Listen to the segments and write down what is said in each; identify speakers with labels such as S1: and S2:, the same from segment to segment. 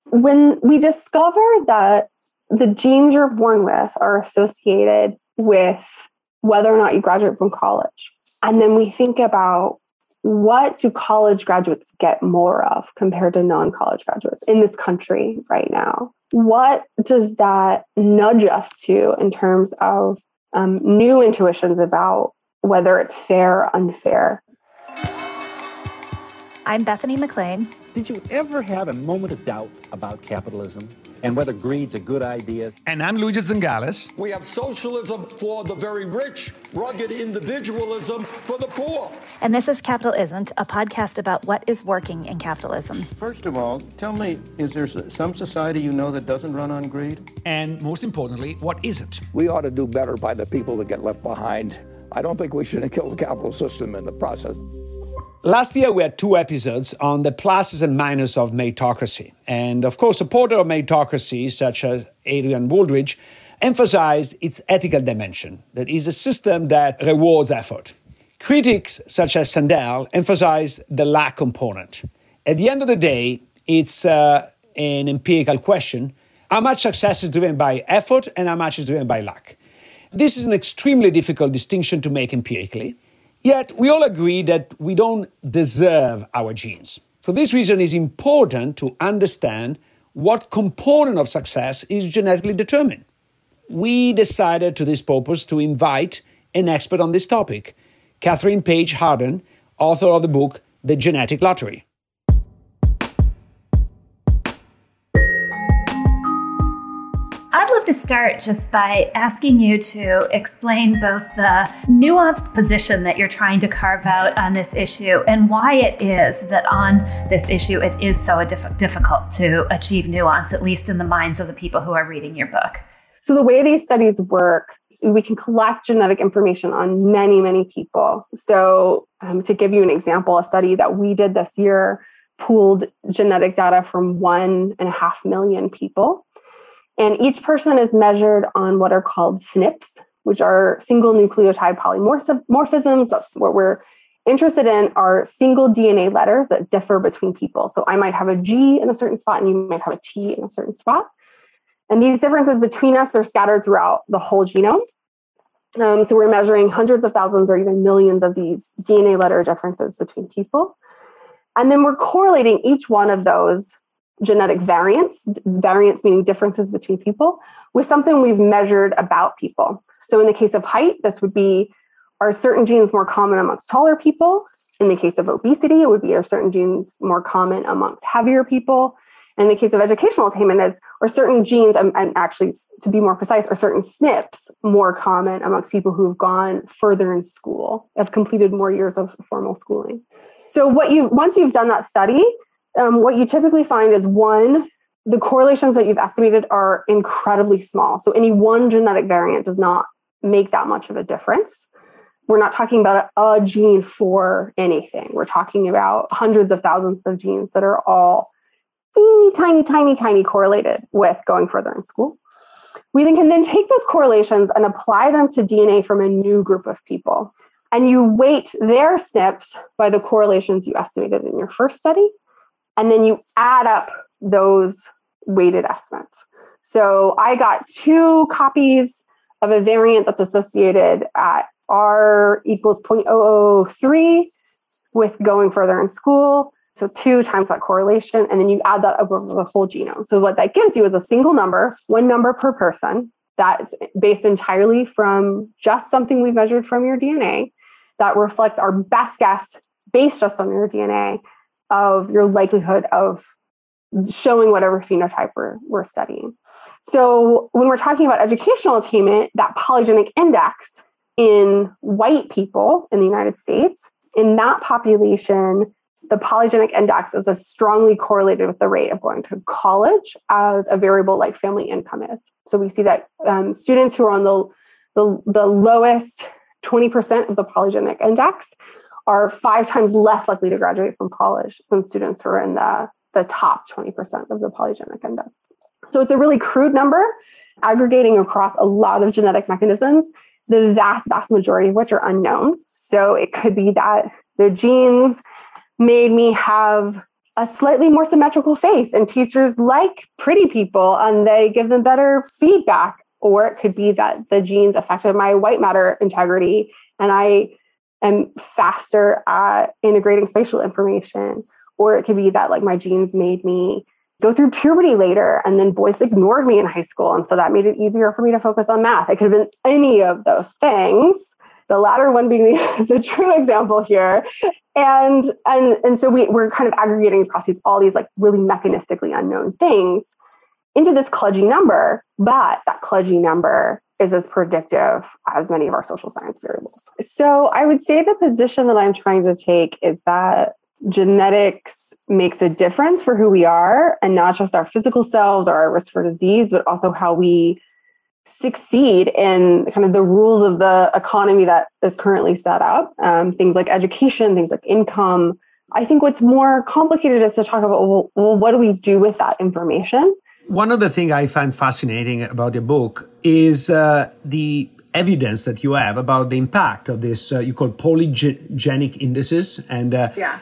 S1: when we discover that the genes you're born with are associated with whether or not you graduate from college, and then we think about what do college graduates get more of compared to non-college graduates in this country right now? What does that nudge us to in terms of new intuitions about whether it's fair or unfair?
S2: I'm Bethany McLean.
S3: Did you ever have a moment of doubt about capitalism and whether greed's a good idea?
S4: And I'm Luigi Zingales.
S5: We have socialism for the very rich, rugged individualism for the poor.
S2: And this is Capital Isn't, a podcast about what is working in capitalism.
S3: First of all, tell me, is there some society you know that doesn't run on greed?
S4: And most importantly, what isn't?
S6: We ought to do better by the people that get left behind. I don't think we should kill the capital system in the process.
S4: Last year, we had 2 episodes on the pluses and minuses of meritocracy. And of course, supporters of meritocracy, such as Adrian Wooldridge, emphasized its ethical dimension, that is a system that rewards effort. Critics, such as Sandel, emphasize the luck component. At the end of the day, it's an empirical question. How much success is driven by effort and how much is driven by luck? This is an extremely difficult distinction to make empirically. Yet, we all agree that we don't deserve our genes. For this reason, it's important to understand what component of success is genetically determined. We decided to this purpose to invite an expert on this topic, Catherine Page Harden, author of the book, The Genetic Lottery.
S2: I'd love to start just by asking you to explain both the nuanced position that you're trying to carve out on this issue and why it is that on this issue it is so difficult to achieve nuance, at least in the minds of the people who are reading your book.
S1: So the way these studies work, we can collect genetic information on many, many people. So to give you an example, a study that we did this year pooled genetic data from 1.5 million people. And each person is measured on what are called SNPs, which are single nucleotide polymorphisms. That's what we're interested in, are single DNA letters that differ between people. So I might have a G in a certain spot and you might have a T in a certain spot. And these differences between us, they're scattered throughout the whole genome. So we're measuring hundreds of thousands or even millions of these DNA letter differences between people. And then we're correlating each one of those genetic variants meaning differences between people, with something we've measured about people. So in the case of height, this would be, are certain genes more common amongst taller people? In the case of obesity, it would be, are certain genes more common amongst heavier people? In the case of educational attainment, are certain genes, and actually to be more precise, are certain SNPs more common amongst people who have gone further in school, have completed more years of formal schooling. So once you've done that study, what you typically find is, one, the correlations that you've estimated are incredibly small. So any one genetic variant does not make that much of a difference. We're not talking about a gene for anything. We're talking about hundreds of thousands of genes that are all tiny correlated with going further in school. We can then take those correlations and apply them to DNA from a new group of people. And you weight their SNPs by the correlations you estimated in your first study. And then you add up those weighted estimates. So I got 2 copies of a variant that's associated at R equals 0.003 with going further in school. So 2 times that correlation, and then you add that over the whole genome. So what that gives you is a single number, 1 number per person, that's based entirely from just something we measured from your DNA that reflects our best guess based just on your DNA of your likelihood of showing whatever phenotype we're studying. So when we're talking about educational attainment, that polygenic index in white people in the United States, in that population, the polygenic index is strongly correlated with the rate of going to college as a variable like family income is. So we see that students who are on the lowest 20% of the polygenic index are 5 times less likely to graduate from college than students who are in the top 20% of the polygenic index. So it's a really crude number, aggregating across a lot of genetic mechanisms, the vast majority of which are unknown. So it could be that the genes made me have a slightly more symmetrical face, and teachers like pretty people and they give them better feedback. Or it could be that the genes affected my white matter integrity and I am faster at integrating spatial information. Or it could be that like my genes made me go through puberty later and then boys ignored me in high school. And so that made it easier for me to focus on math. It could have been any of those things. The latter one being the true example here. And so we're kind of aggregating across all these like really mechanistically unknown things into this kludgy number, but that kludgy number is as predictive as many of our social science variables. So I would say the position that I'm trying to take is that genetics makes a difference for who we are, and not just our physical selves or our risk for disease, but also how we succeed in kind of the rules of the economy that is currently set up. Things like education, things like income. I think what's more complicated is to talk about, well, what do we do with that information?
S4: One of the things I find fascinating about the book is the evidence that you have about the impact of this, you call polygenic indices. And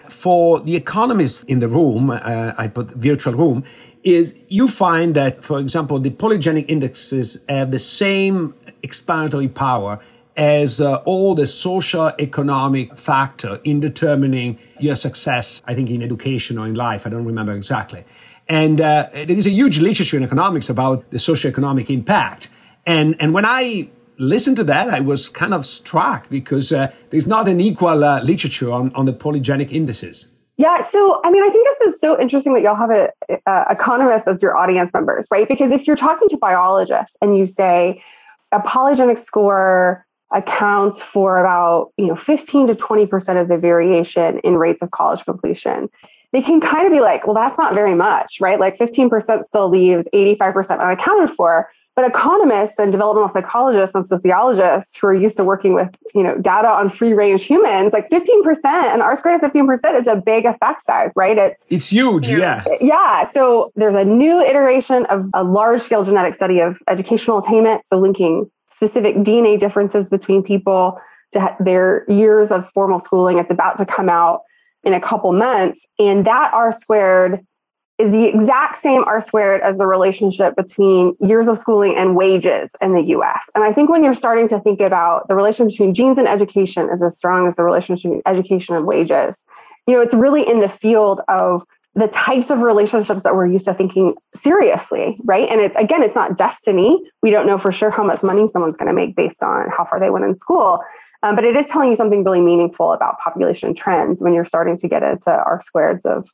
S4: for the economists in the room, I put virtual room, is you find that, for example, the polygenic indexes have the same explanatory power as all the social economic factor in determining your success, I think in education or in life, I don't remember exactly. And there is a huge literature in economics about the socioeconomic impact. And when I listened to that, I was kind of struck because there's not an equal literature on the polygenic indices.
S1: Yeah. So, I mean, I think this is so interesting that y'all have economists as your audience members, right? Because if you're talking to biologists and you say a polygenic score accounts for about 15 to 20% of the variation in rates of college completion, they can kind of be like, well, that's not very much, right? Like 15% still leaves 85% unaccounted for. But economists and developmental psychologists and sociologists who are used to working with, data on free range humans, like 15%, an R squared of 15% is a big effect size, right?
S4: It's huge. Yeah.
S1: Yeah. So there's a new iteration of a large scale genetic study of educational attainment. So linking specific DNA differences between people to their years of formal schooling. It's about to come out in a couple months. And that R squared is the exact same R squared as the relationship between years of schooling and wages in the US. And I think when you're starting to think about the relationship between genes and education is as strong as the relationship between education and wages, it's really in the field of the types of relationships that we're used to thinking seriously, right? And it's not destiny. We don't know for sure how much money someone's going to make based on how far they went in school. But it is telling you something really meaningful about population trends when you're starting to get into R squareds of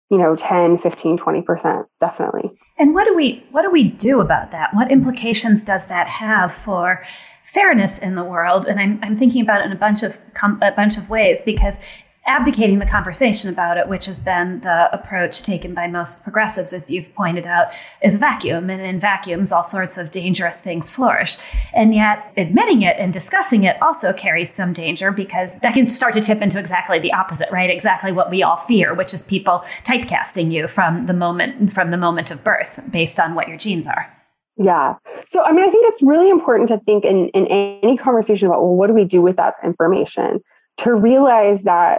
S1: 10, 15, 20%, definitely.
S2: And what do we do about that? What implications does that have for fairness in the world? And I'm thinking about it in a bunch of ways, because abdicating the conversation about it, which has been the approach taken by most progressives, as you've pointed out, is a vacuum. And in vacuums, all sorts of dangerous things flourish. And yet admitting it and discussing it also carries some danger, because that can start to tip into exactly the opposite, right? Exactly what we all fear, which is people typecasting you from the moment of birth based on what your genes are.
S1: Yeah. So, I mean, I think it's really important to think in any conversation about, well, what do we do with that information, to realize that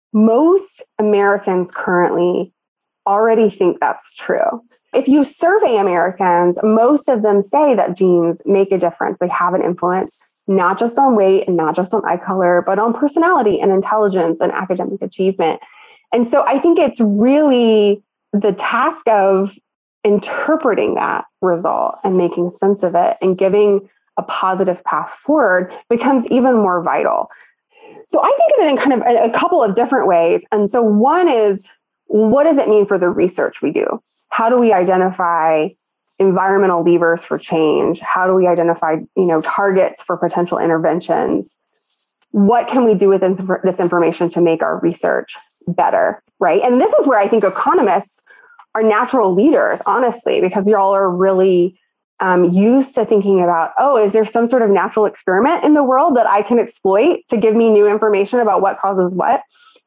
S1: most Americans currently already think that's true. If you survey Americans, most of them say that genes make a difference. They have an influence, not just on weight and not just on eye color, but on personality and intelligence and academic achievement. And so I think it's really the task of interpreting that result and making sense of it and giving a positive path forward becomes even more vital. So I think of it in kind of a couple of different ways. And so one is, what does it mean for the research we do? How do we identify environmental levers for change? How do we identify, targets for potential interventions? What can we do with this information to make our research better, right? And this is where I think economists are natural leaders, honestly, because y'all are really used to thinking about, is there some sort of natural experiment in the world that I can exploit to give me new information about what causes what?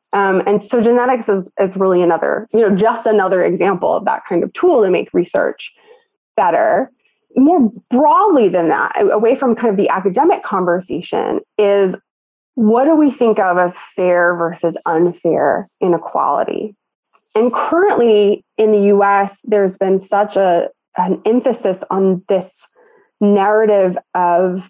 S1: And so genetics is really another, just another example of that kind of tool to make research better. More broadly than that, away from kind of the academic conversation, is what do we think of as fair versus unfair inequality? And currently in the US, there's been such an emphasis on this narrative of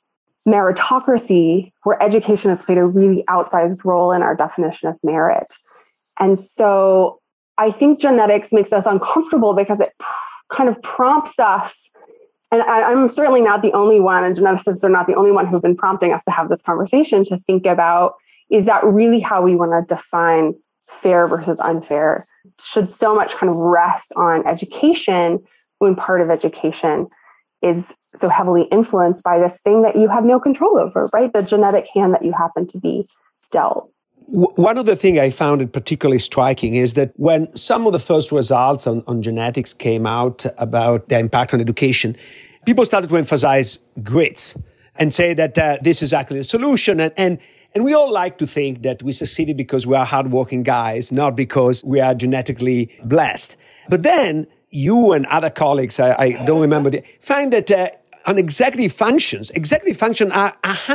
S1: meritocracy, where education has played a really outsized role in our definition of merit. And so I think genetics makes us uncomfortable because it kind of prompts us, and I'm certainly not the only one, and geneticists are not the only one who've been prompting us to have this conversation, to think about, is that really how we want to define fair versus unfair? Should so much kind of rest on education when part of education is so heavily influenced by this thing that you have no control over, right? The genetic hand that you happen to be dealt.
S4: One of the things I found it particularly striking is that when some of the first results on genetics came out about their impact on education, people started to emphasize grades and say that this is actually the solution. And we all like to think that we succeeded because we are hardworking guys, not because we are genetically blessed. But then you and other colleagues, I don't remember, find that on executive functions are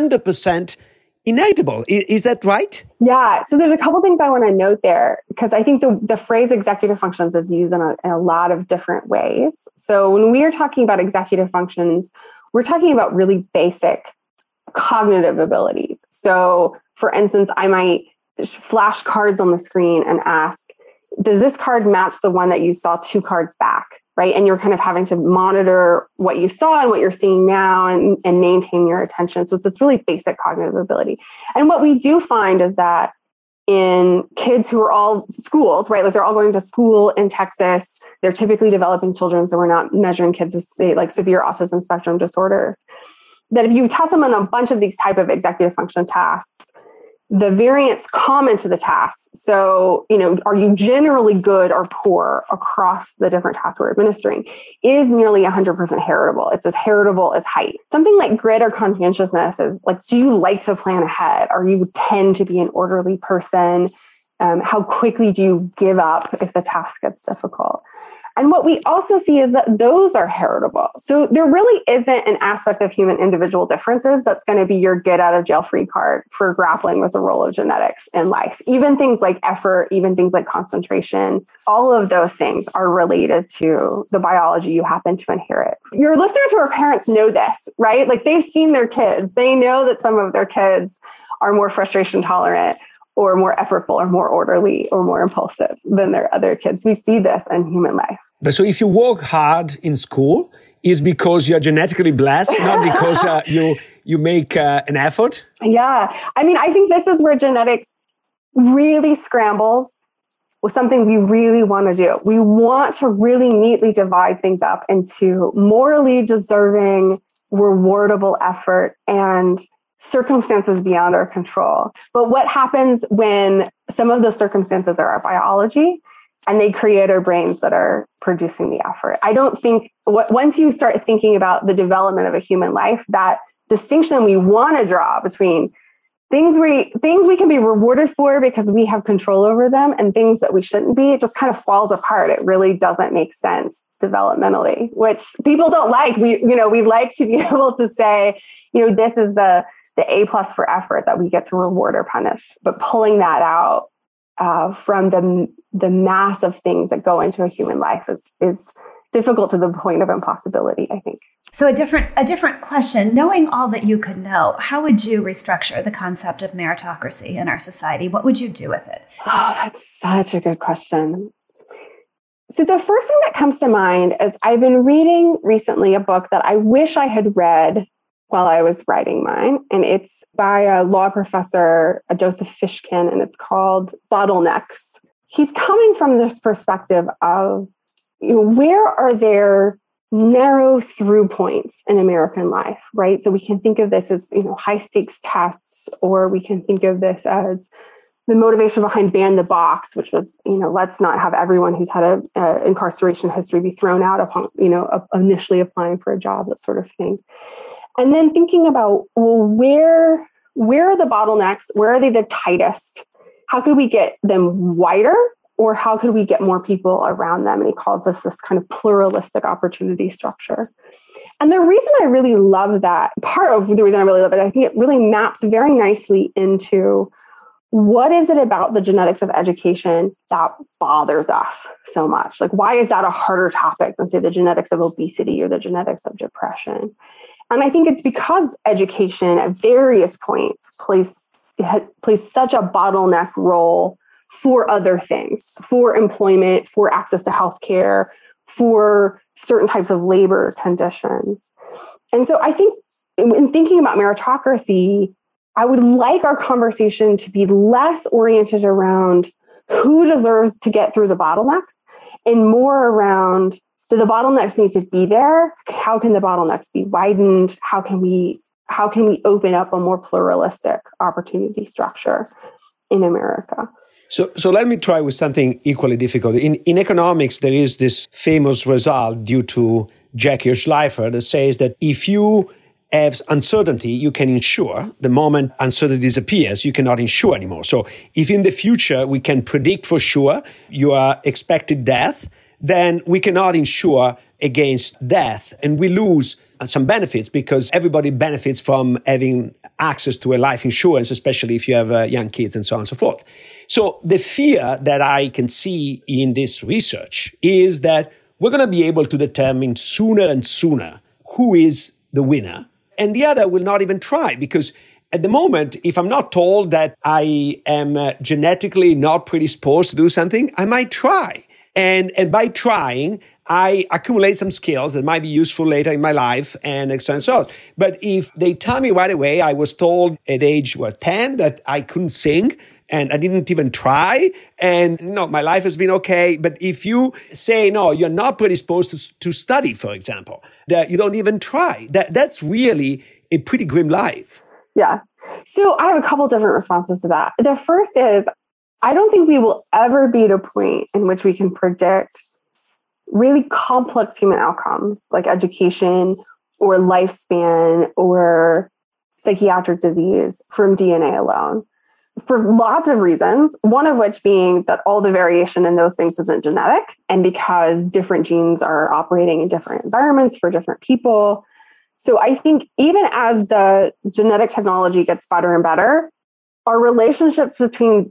S4: 100% inevitable. Is that right?
S1: Yeah. So there's a couple things I want to note there, because I think the phrase executive functions is used in a lot of different ways. So when we are talking about executive functions, we're talking about really basic cognitive abilities. So for instance, I might flash cards on the screen and ask, does this card match the one that you saw 2 cards back? Right. And you're kind of having to monitor what you saw and what you're seeing now and maintain your attention. So it's this really basic cognitive ability. And what we do find is that in kids who are all schooled, right, like they're all going to school in Texas, they're typically developing children. So we're not measuring kids with, say, like severe autism spectrum disorders, that if you test them on a bunch of these type of executive function tasks, the variance common to the tasks. So, are you generally good or poor across the different tasks we're administering, is nearly 100% heritable. It's as heritable as height. Something like grit or conscientiousness is like, do you like to plan ahead? Or you tend to be an orderly person? How quickly do you give up if the task gets difficult? And what we also see is that those are heritable. So there really isn't an aspect of human individual differences that's going to be your get out of jail free card for grappling with the role of genetics in life. Even things like effort, even things like concentration, all of those things are related to the biology you happen to inherit. Your listeners who are parents know this, right? Like they've seen their kids. They know that some of their kids are more frustration tolerant, or more effortful, or more orderly, or more impulsive than their other kids. We see this in human life.
S4: But so if you work hard in school, is because you're genetically blessed, not because you make an effort?
S1: Yeah. I mean, I think this is where genetics really scrambles with something we really want to do. We want to really neatly divide things up into morally deserving, rewardable effort and circumstances beyond our control. But what happens when some of those circumstances are our biology and they create our brains that are producing the effort? I don't think once you start thinking about the development of a human life, that distinction we want to draw between things we can be rewarded for because we have control over them and things that we shouldn't be, it just kind of falls apart. It really doesn't make sense developmentally, which people don't like. We like to be able to say, this is the A+ for effort that we get to reward or punish. But pulling that out from the mass of things that go into a human life is difficult to the point of impossibility, I think.
S2: So a different question, knowing all that you could know, how would you restructure the concept of meritocracy in our society? What would you do with it?
S1: Oh, that's such a good question. So the first thing that comes to mind is I've been reading recently a book that I wish I had read while I was writing mine. And it's by a law professor, Joseph Fishkin, and it's called Bottlenecks. He's coming from this perspective of, where are there narrow through points in American life, right? So we can think of this as, high stakes tests, or we can think of this as the motivation behind Ban the Box, which was, let's not have everyone who's had a incarceration history be thrown out upon, initially applying for a job, that sort of thing. And then thinking about, where are the bottlenecks? Where are they the tightest? How could we get them wider? Or how could we get more people around them? And he calls this kind of pluralistic opportunity structure. And the reason I really love that, part of the reason I really love it, I think it really maps very nicely into what is it about the genetics of education that bothers us so much? Like, why is that a harder topic than, say, the genetics of obesity or the genetics of depression? And I think it's because education at various points plays such a bottleneck role for other things, for employment, for access to healthcare, for certain types of labor conditions. And so I think in thinking about meritocracy, I would like our conversation to be less oriented around who deserves to get through the bottleneck and more around, do the bottlenecks need to be there? How can the bottlenecks be widened? How can we open up a more pluralistic opportunity structure in America?
S4: So let me try with something equally difficult. In economics, there is this famous result due to Jack Hirschleifer that says that if you have uncertainty, you can insure. The moment uncertainty disappears, you cannot insure anymore. So if in the future we can predict for sure your expected death, then we cannot insure against death. And we lose some benefits because everybody benefits from having access to a life insurance, especially if you have young kids and so on and so forth. So the fear that I can see in this research is that we're going to be able to determine sooner and sooner who is the winner, and the other will not even try, because at the moment, if I'm not told that I am genetically not predisposed to do something, I might try. And by trying, I accumulate some skills that might be useful later in my life and so on and so on. But if they tell me right away, I was told at age 10 that I couldn't sing, and I didn't even try, and my life has been okay. But if you say, no, you're not predisposed to study, for example, that you don't even try, that's really a pretty grim life.
S1: Yeah. So I have a couple different responses to that. The first is, I don't think we will ever be at a point in which we can predict really complex human outcomes like education or lifespan or psychiatric disease from DNA alone, for lots of reasons, one of which being that all the variation in those things isn't genetic, and because different genes are operating in different environments for different people. So I think even as the genetic technology gets better and better, our relationship between,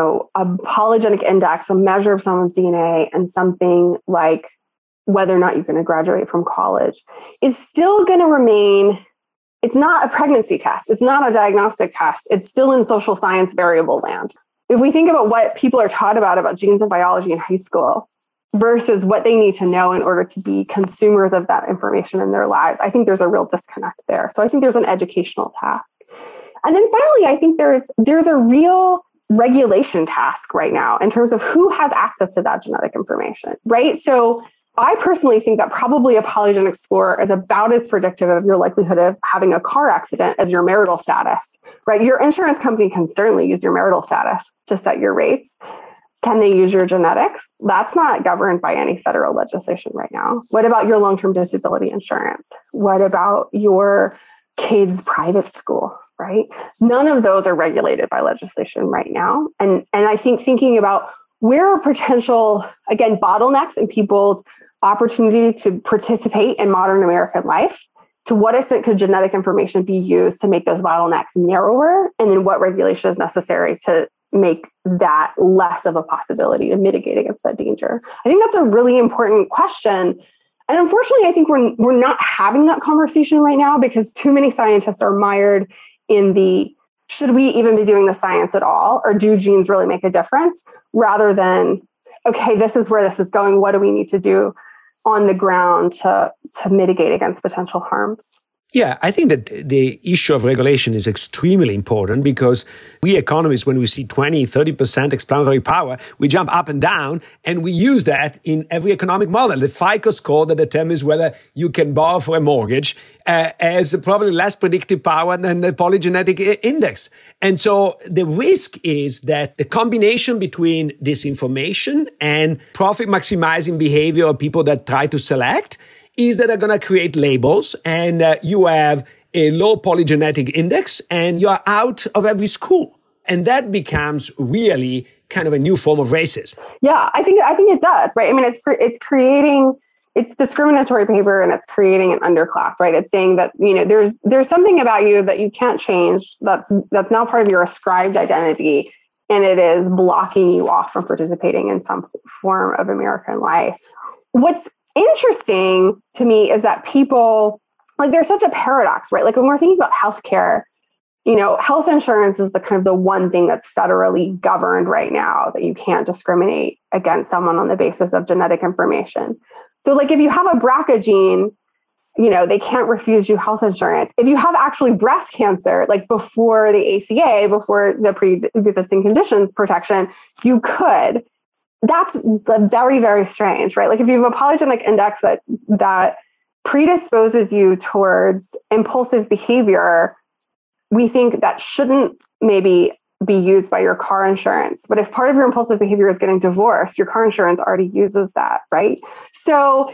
S1: a polygenic index, a measure of someone's DNA, and something like whether or not you're going to graduate from college is still going to remain. It's not a pregnancy test. It's not a diagnostic test. It's still in social science variable land. If we think about what people are taught about genes and biology in high school versus what they need to know in order to be consumers of that information in their lives, I think there's a real disconnect there. So I think there's an educational task. And then finally, I think there's a real regulation task right now in terms of who has access to that genetic information, right? So I personally think that probably a polygenic score is about as predictive of your likelihood of having a car accident as your marital status, right? Your insurance company can certainly use your marital status to set your rates. Can they use your genetics? That's not governed by any federal legislation right now. What about your long-term disability insurance? What about your kids' private school, right? None of those are regulated by legislation right now. And I think thinking about where are potential, again, bottlenecks in people's opportunity to participate in modern American life, to what extent could genetic information be used to make those bottlenecks narrower? And then what regulation is necessary to make that less of a possibility, to mitigate against that danger? I think that's a really important question. And unfortunately, I think we're not having that conversation right now because too many scientists are mired in the, should we even be doing the science at all? Or do genes really make a difference? Rather than, okay, this is where this is going. What do we need to do on the ground to mitigate against potential harms?
S4: Yeah, I think that the issue of regulation is extremely important because we economists, when we see 20, 30% explanatory power, we jump up and down and we use that in every economic model. The FICO score that determines whether you can borrow for a mortgage has probably less predictive power than the polygenetic index. And so the risk is that the combination between this information and profit maximizing behavior of people that try to select is that they're going to create labels, and you have a low polygenetic index and you're out of every school. And that becomes really kind of a new form of racism.
S1: Yeah, I think it does, right? I mean, it's discriminatory behavior and it's creating an underclass, right? It's saying that, there's something about you that you can't change. That's now part of your ascribed identity. and it is blocking you off from participating in some form of American life. What's interesting to me is that people, like, there's such a paradox, right? Like when we're thinking about healthcare, health insurance is the kind of the one thing that's federally governed right now, that you can't discriminate against someone on the basis of genetic information. So like if you have a BRCA gene, they can't refuse you health insurance. If you have actually breast cancer, like before the ACA, before the pre-existing conditions protection, you could. That's very, very strange, right? Like if you have a polygenic index that predisposes you towards impulsive behavior, we think that shouldn't maybe be used by your car insurance. But if part of your impulsive behavior is getting divorced, your car insurance already uses that, right? So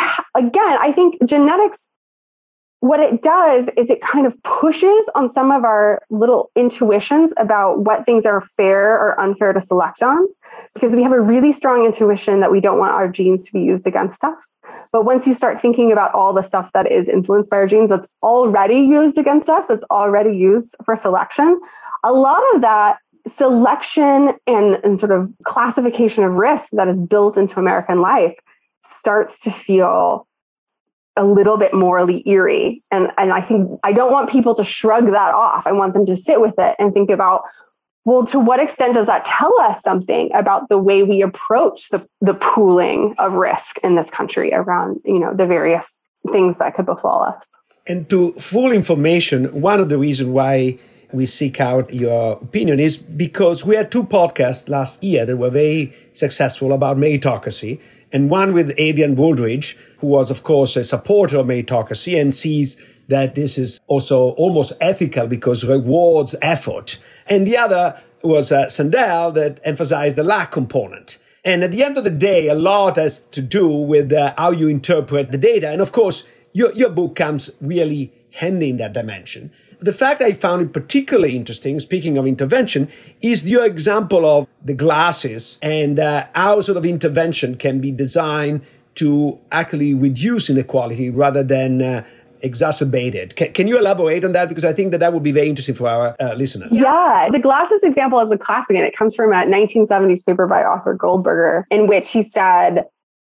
S1: I think genetics, what it does is it kind of pushes on some of our little intuitions about what things are fair or unfair to select on, because we have a really strong intuition that we don't want our genes to be used against us. But once you start thinking about all the stuff that is influenced by our genes that's already used against us, that's already used for selection, a lot of that selection and sort of classification of risk that is built into American life starts to feel a little bit morally eerie. And I think I don't want people to shrug that off. I want them to sit with it and think about, well, to what extent does that tell us something about the way we approach the pooling of risk in this country around, the various things that could befall us?
S4: And to full information, one of the reasons why we seek out your opinion is because we had two podcasts last year that were very successful about meritocracy, and one with Adrian Wooldridge, who was, of course, a supporter of meritocracy and sees that this is also almost ethical because rewards effort. And the other was Sandel, that emphasized the luck component. And at the end of the day, a lot has to do with how you interpret the data. And of course, your book comes really handy in that dimension. The fact I found it particularly interesting, speaking of intervention, is your example of the glasses and how sort of intervention can be designed to actually reduce inequality rather than exacerbate it. Can you elaborate on that? Because I think that would be very interesting for our listeners.
S1: Yeah, the glasses example is a classic, and it comes from a 1970s paper by Arthur Goldberger, in which he said,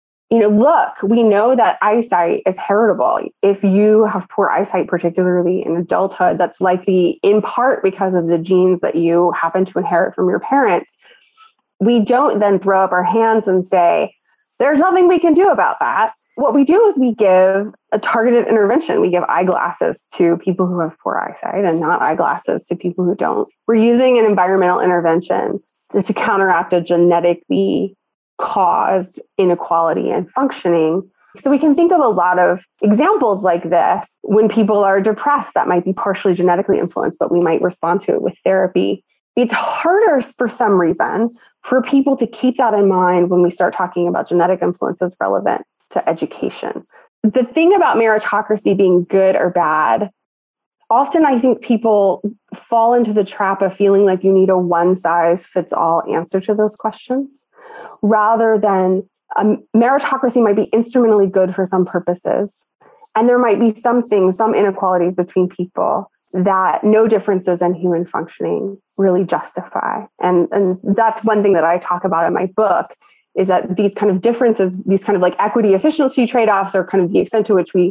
S1: look, we know that eyesight is heritable. If you have poor eyesight, particularly in adulthood, that's likely in part because of the genes that you happen to inherit from your parents. We don't then throw up our hands and say, there's nothing we can do about that. What we do is we give a targeted intervention. We give eyeglasses to people who have poor eyesight and not eyeglasses to people who don't. We're using an environmental intervention to counteract a genetically caused inequality in functioning. So we can think of a lot of examples like this. When people are depressed, that might be partially genetically influenced, but we might respond to it with therapy. It's harder for some reason for people to keep that in mind when we start talking about genetic influences relevant to education. The thing about meritocracy being good or bad, often I think people fall into the trap of feeling like you need a one-size-fits-all answer to those questions, rather than meritocracy might be instrumentally good for some purposes. And there might be some things, some inequalities between people that no differences in human functioning really justify. And that's one thing that I talk about in my book, is that these kind of differences, these kind of like equity efficiency trade-offs, are kind of the extent to which we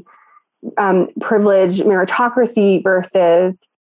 S1: privilege meritocracy versus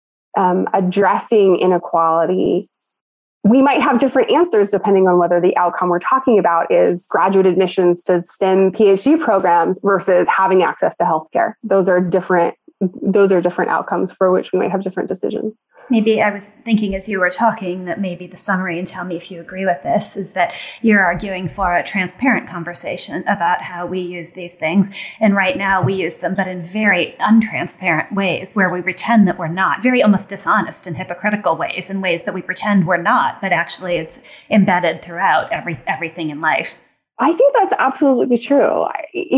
S1: addressing inequality. We might have different answers depending on whether the outcome we're talking about is graduate admissions to STEM PhD programs versus having access to healthcare. Those are different outcomes for which we might have different decisions.
S2: Maybe I was thinking as you were talking that maybe the summary, and tell me if you agree with this, is that you're arguing for a transparent conversation about how we use these things. And right now we use them, but in very untransparent ways where we pretend that we're not, very almost dishonest and hypocritical ways, in ways that we pretend we're not, but actually it's embedded throughout everything in life.
S1: I think that's absolutely true.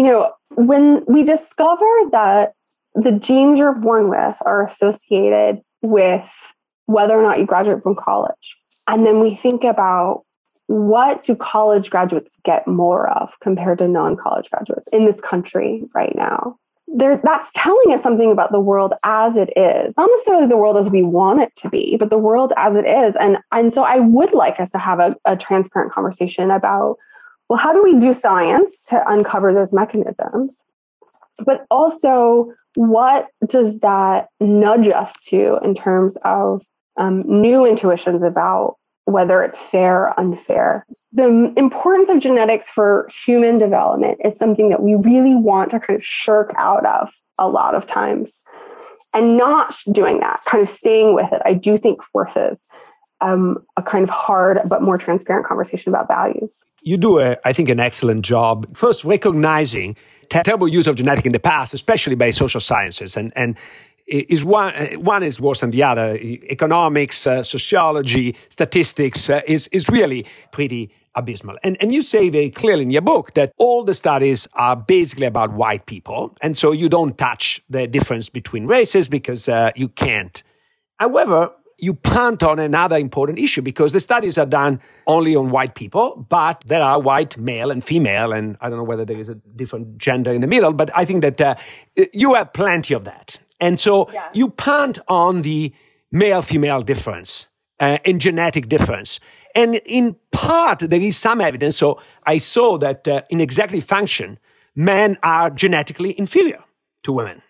S1: When we discover that the genes you're born with are associated with whether or not you graduate from college, and then we think about what do college graduates get more of compared to non-college graduates in this country right now. that's telling us something about the world as it is, not necessarily the world as we want it to be, but the world as it is. And so I would like us to have a transparent conversation about, well, how do we do science to uncover those mechanisms? But also, what does that nudge us to in terms of new intuitions about whether it's fair or unfair? The importance of genetics for human development is something that we really want to kind of shirk out of a lot of times. And not doing that, kind of staying with it, I do think forces a kind of hard but more transparent conversation about values.
S4: You do, I think, an excellent job. First, recognizing terrible use of genetics in the past, especially by social sciences, and is one is worse than the other. Economics, sociology, statistics is really pretty abysmal. And you say very clearly in your book that all the studies are basically about white people, and so you don't touch the difference between races because you can't. However, you punt on another important issue because the studies are done only on white people, but there are white male and female, and I don't know whether there is a different gender in the middle, but I think that you have plenty of that. And so you punt on the male-female difference and genetic difference. And in part, there is some evidence. So I saw that in executive function, men are genetically inferior to women.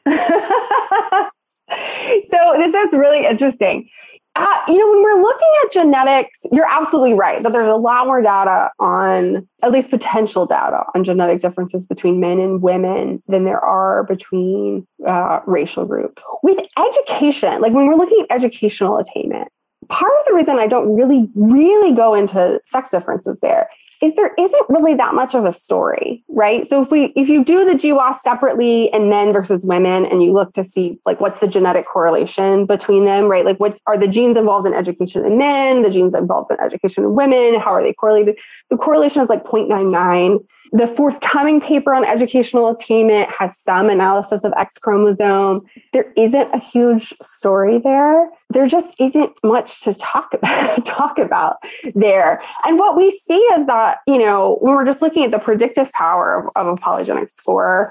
S1: So this is really interesting. When we're looking at genetics, you're absolutely right that there's a lot more data on, at least potential data on genetic differences between men and women than there are between racial groups. With education, like when we're looking at educational attainment, part of the reason I don't really go into sex differences there is there isn't really that much of a story, right? So if you do the GWAS separately and men versus women, and you look to see like what's the genetic correlation between them, right? Like what are the genes involved in education in men, the genes involved in education in women, how are they correlated? The correlation is like 0.99. The forthcoming paper on educational attainment has some analysis of X chromosome. There isn't a huge story there. There just isn't much to talk about there. And what we see is that, when we're just looking at the predictive power of a polygenic score,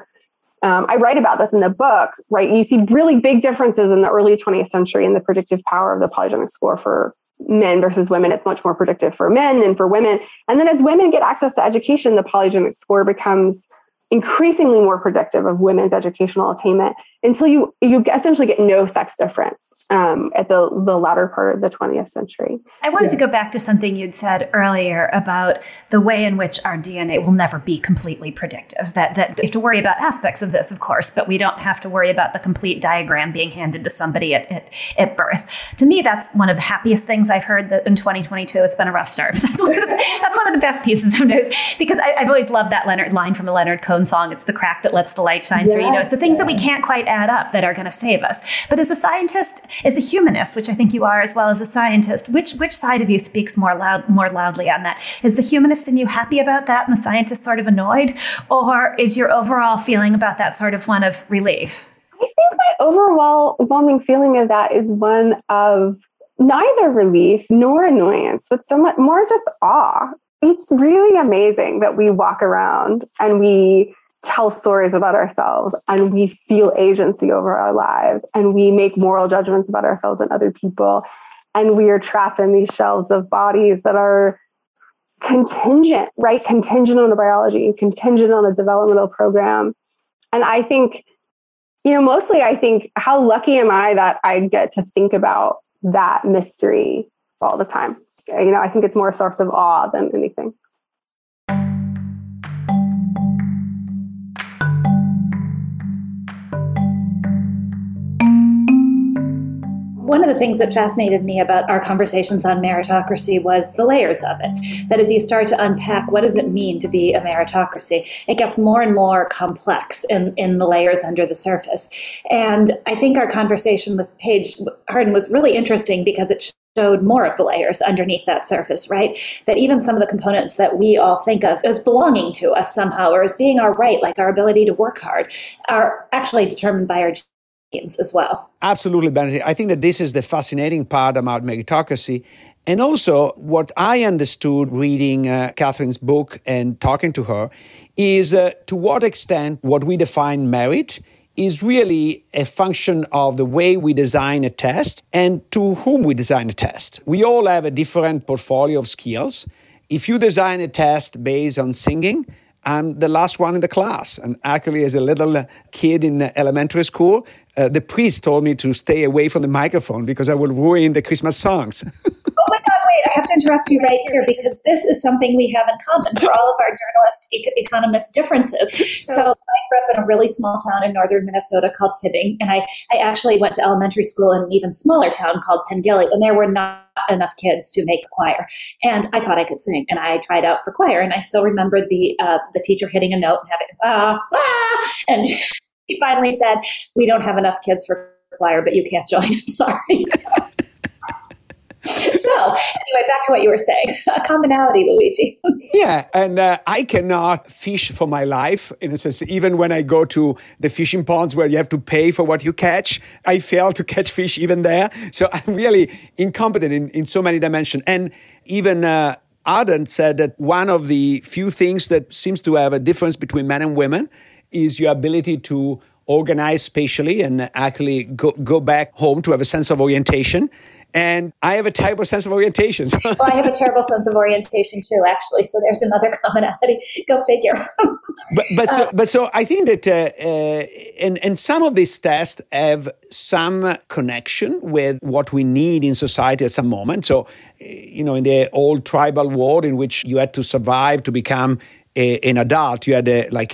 S1: I write about this in the book, right? You see really big differences in the early 20th century in the predictive power of the polygenic score for men versus women. It's much more predictive for men than for women. And then as women get access to education, the polygenic score becomes increasingly more predictive of women's educational attainment until you essentially get no sex difference at the latter part of the 20th century.
S2: I wanted to go back to something you'd said earlier about the way in which our DNA will never be completely predictive, that we have to worry about aspects of this, of course, but we don't have to worry about the complete diagram being handed to somebody at birth. To me, that's one of the happiest things I've heard that in 2022. It's been a rough start. That's one of the best pieces of news, because I've always loved that line from a Leonard Cohen song. It's the crack that lets the light shine through. It's the things that we can't quite add up that are going to save us. But as a scientist, as a humanist, which I think you are as well as a scientist, which side of you speaks more loudly on that? Is the humanist in you happy about that and the scientist sort of annoyed? Or is your overall feeling about that sort of one of relief?
S1: I think my overwhelming feeling of that is one of neither relief nor annoyance, but somewhat more just awe. It's really amazing that we walk around and we tell stories about ourselves and we feel agency over our lives and we make moral judgments about ourselves and other people. And we are trapped in these shells of bodies that are contingent, right? Contingent on a biology, contingent on a developmental program. And I think, mostly I think, how lucky am I that I get to think about that mystery all the time? I think it's more a source of awe than anything.
S2: One of the things that fascinated me about our conversations on meritocracy was the layers of it. That as you start to unpack what does it mean to be a meritocracy, it gets more and more complex in the layers under the surface. And I think our conversation with Paige Harden was really interesting because it showed more of the layers underneath that surface, right? That even some of the components that we all think of as belonging to us somehow or as being our right, like our ability to work hard, are actually determined by our genes as well.
S4: Absolutely, Benedict. I think that this is the fascinating part about meritocracy. And also what I understood reading Catherine's book and talking to her is to what extent what we define merit is really a function of the way we design a test and to whom we design a test. We all have a different portfolio of skills. If you design a test based on singing, I'm the last one in the class. And actually, as a little kid in elementary school, the priest told me to stay away from the microphone because I will ruin the Christmas songs.
S2: Oh my God, wait, I have to interrupt you right here because this is something we have in common for all of our journalist economist differences. So I grew up in a really small town in northern Minnesota called Hibbing, and I actually went to elementary school in an even smaller town called Penngilly, and there were not enough kids to make choir. And I thought I could sing, and I tried out for choir, and I still remember the teacher hitting a note and having, and she finally said, "We don't have enough kids for choir, but you can't join." I'm sorry. So anyway, back to what you were saying. A commonality, Luigi.
S4: Yeah, and I cannot fish for my life. In a sense, even when I go to the fishing ponds where you have to pay for what you catch, I fail to catch fish even there. So I'm really incompetent in so many dimensions. And even Arden said that one of the few things that seems to have a difference between men and women is your ability to organize spatially and actually go back home to have a sense of orientation. And I have a terrible sense of orientation.
S2: Well, I have a terrible sense of orientation too, actually. So there's another commonality. Go figure.
S4: So I think that and some of these tests have some connection with what we need in society at some moment. So, in the old tribal world in which you had to survive to become an adult, you had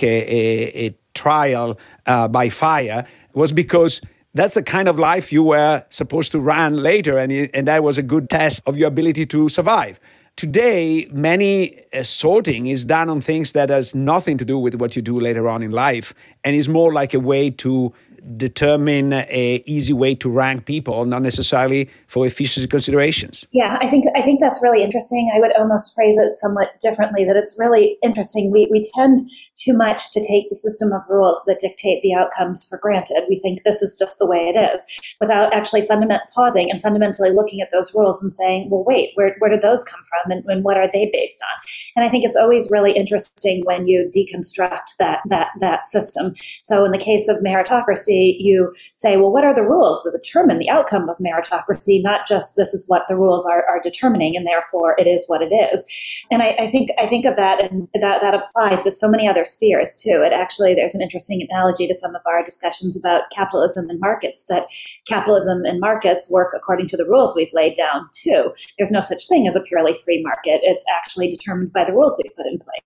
S4: a trial by fire, was because that's the kind of life you were supposed to run later, and that was a good test of your ability to survive. Today, many sorting is done on things that has nothing to do with what you do later on in life, and is more like a way to determine a easy way to rank people, not necessarily for efficiency considerations.
S2: Yeah, I think that's really interesting. I would almost phrase it somewhat differently, that it's really interesting. We tend too much to take the system of rules that dictate the outcomes for granted. We think this is just the way it is, without actually pausing and fundamentally looking at those rules and saying, well, wait, where did those come from and what are they based on? And I think it's always really interesting when you deconstruct that system. So in the case of meritocracy, you say, well, what are the rules that determine the outcome of meritocracy? Not just this is what the rules are determining, and therefore it is what it is. And I think of that, and that applies to so many other spheres too. There's an interesting analogy to some of our discussions about capitalism and markets, that capitalism and markets work according to the rules we've laid down too. There's no such thing as a purely free market. It's actually determined by the rules we put in place.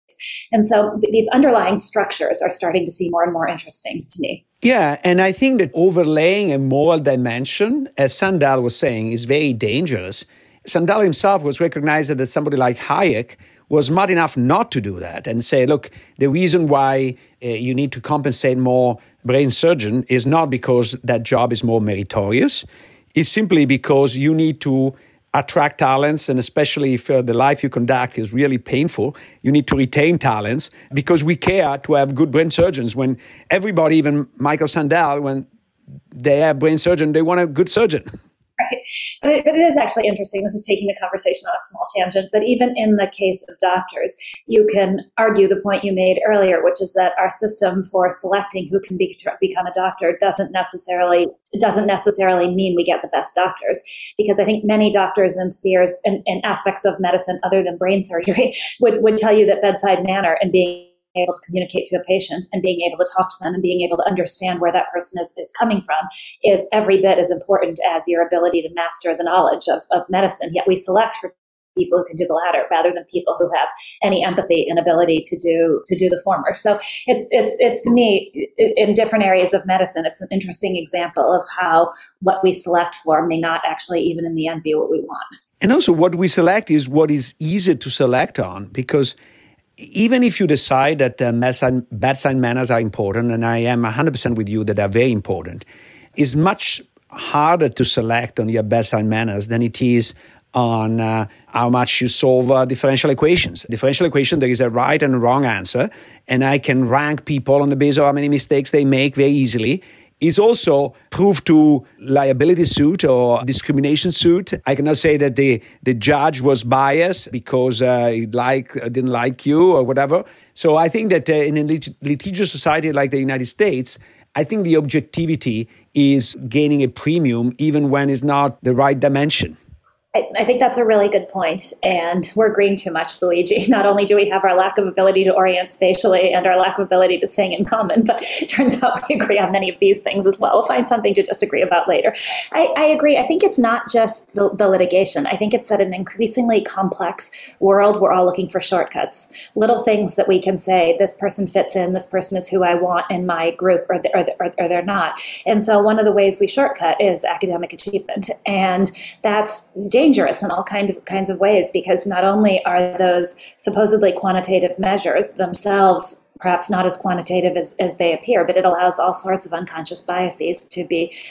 S2: And so these underlying structures are starting to seem more and more interesting to me.
S4: Yeah, and I think that overlaying a moral dimension, as Sandel was saying, is very dangerous. Sandel himself was recognized that somebody like Hayek was smart enough not to do that and say, look, the reason why you need to compensate more brain surgeon is not because that job is more meritorious. It's simply because you need to attract talents, and especially if the life you conduct is really painful, you need to retain talents, because we care to have good brain surgeons. When everybody, even Michael Sandel, when they have brain surgeon, they want a good surgeon.
S2: Right. But it is actually interesting. This is taking the conversation on a small tangent. But even in the case of doctors, you can argue the point you made earlier, which is that our system for selecting who can become a doctor doesn't necessarily mean we get the best doctors. Because I think many doctors in spheres and aspects of medicine other than brain surgery would tell you that bedside manner and being able to communicate to a patient and being able to talk to them and being able to understand where that person is coming from is every bit as important as your ability to master the knowledge of medicine. Yet we select for people who can do the latter rather than people who have any empathy and ability to do the former. So it's to me, in different areas of medicine, it's an interesting example of how what we select for may not actually even in the end be what we want.
S4: And also what we select is what is easier to select on, because even if you decide that bedside manners are important, and I am 100% with you that they're very important, it's much harder to select on your bedside manners than it is on how much you solve differential equations. Differential equation, there is a right and a wrong answer, and I can rank people on the basis of how many mistakes they make very easily. Is also proof to liability suit or discrimination suit. I cannot say that the judge was biased because he didn't like you or whatever. So I think that in a litigious society like the United States, I think the objectivity is gaining a premium even when it's not the right dimension.
S2: I think that's a really good point. And we're agreeing too much, Luigi. Not only do we have our lack of ability to orient spatially and our lack of ability to sing in common, but it turns out we agree on many of these things as well. We'll find something to disagree about later. I agree. I think it's not just the litigation. I think it's that an increasingly complex world, we're all looking for shortcuts. Little things that we can say, this person fits in, this person is who I want in my group, or they're not. And so one of the ways we shortcut is academic achievement. And that's dangerous in all kinds of ways, because not only are those supposedly quantitative measures themselves perhaps not as quantitative as they appear, but it allows all sorts of unconscious biases to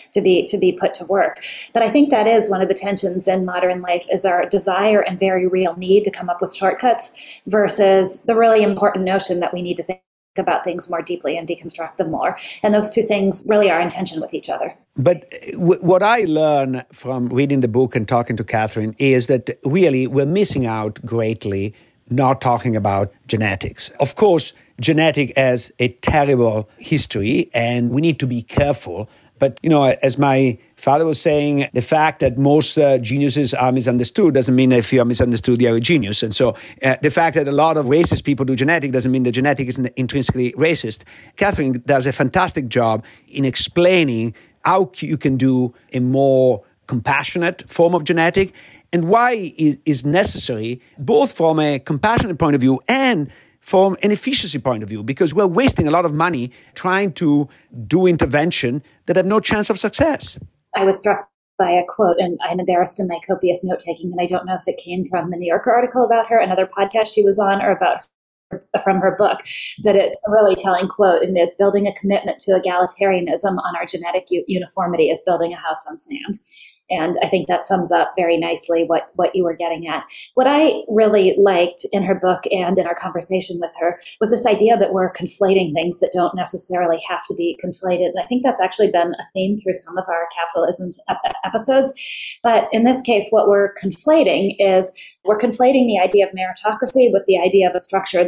S2: be put to work. But I think that is one of the tensions in modern life, is our desire and very real need to come up with shortcuts versus the really important notion that we need to think about things more deeply and deconstruct them more. And those two things really are in tension with each other.
S4: But what I learned from reading the book and talking to Catherine is that really we're missing out greatly not talking about genetics. Of course, genetic has a terrible history and we need to be careful. But, as my father was saying, the fact that most geniuses are misunderstood doesn't mean that if you are misunderstood, you are a genius. And so the fact that a lot of racist people do genetic doesn't mean that genetic is intrinsically racist. Catherine does a fantastic job in explaining how you can do a more compassionate form of genetic and why it is necessary, both from a compassionate point of view and from an efficiency point of view, because we're wasting a lot of money trying to do intervention that have no chance of success.
S2: I was struck by a quote, and I'm embarrassed in my copious note-taking, and I don't know if it came from the New Yorker article about her, another podcast she was on, or from her book, but it's a really telling quote, and is building a commitment to egalitarianism on our genetic uniformity is building a house on sand. And I think that sums up very nicely what you were getting at. What I really liked in her book and in our conversation with her was this idea that we're conflating things that don't necessarily have to be conflated. And I think that's actually been a theme through some of our capitalism episodes. But in this case, what we're conflating is we're conflating the idea of meritocracy with the idea of the structure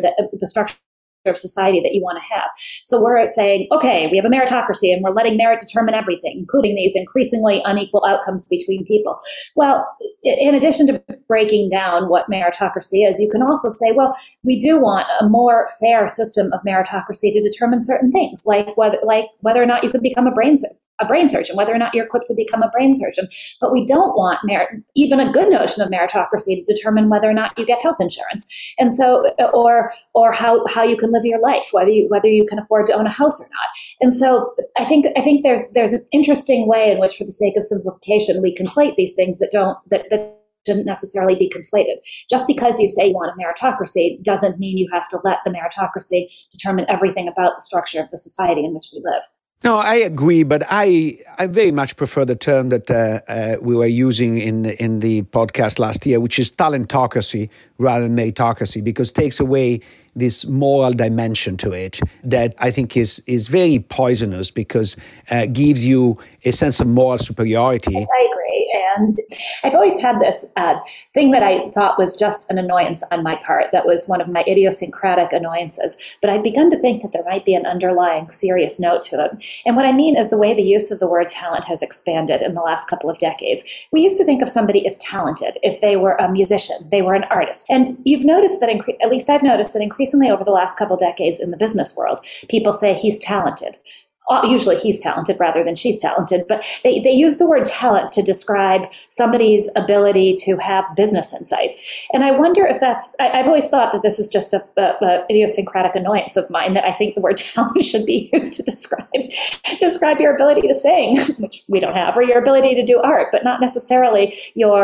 S2: of society that you want to have. So we're saying, okay, we have a meritocracy and we're letting merit determine everything, including these increasingly unequal outcomes between people. Well, in addition to breaking down what meritocracy is, you can also say, well, we do want a more fair system of meritocracy to determine certain things, like whether or not you could become a brain surgeon, whether or not you're equipped to become a brain surgeon. But we don't want even a good notion of meritocracy to determine whether or not you get health insurance. And so, or how you can live your life, whether you can afford to own a house or not. And so I think there's an interesting way in which, for the sake of simplification, we conflate these things that shouldn't necessarily be conflated. Just because you say you want a meritocracy doesn't mean you have to let the meritocracy determine everything about the structure of the society in which we live.
S4: No, I agree, but I very much prefer the term that we were using in the podcast last year, which is talentocracy rather than meritocracy, because it takes away this moral dimension to it that I think is very poisonous, because gives you a sense of moral superiority.
S2: Yes, I agree. And I've always had this thing that I thought was just an annoyance on my part. That was one of my idiosyncratic annoyances. But I've begun to think that there might be an underlying serious note to it. And what I mean is the way the use of the word talent has expanded in the last couple of decades. We used to think of somebody as talented if they were a musician, they were an artist. And you've noticed that, at least I've noticed that increasingly over the last couple of decades in the business world, people say he's talented. Usually he's talented rather than she's talented, but they use the word talent to describe somebody's ability to have business insights. And I wonder if I've always thought that this is just a idiosyncratic annoyance of mine, that I think the word talent should be used to describe your ability to sing, which we don't have, or your ability to do art, but not necessarily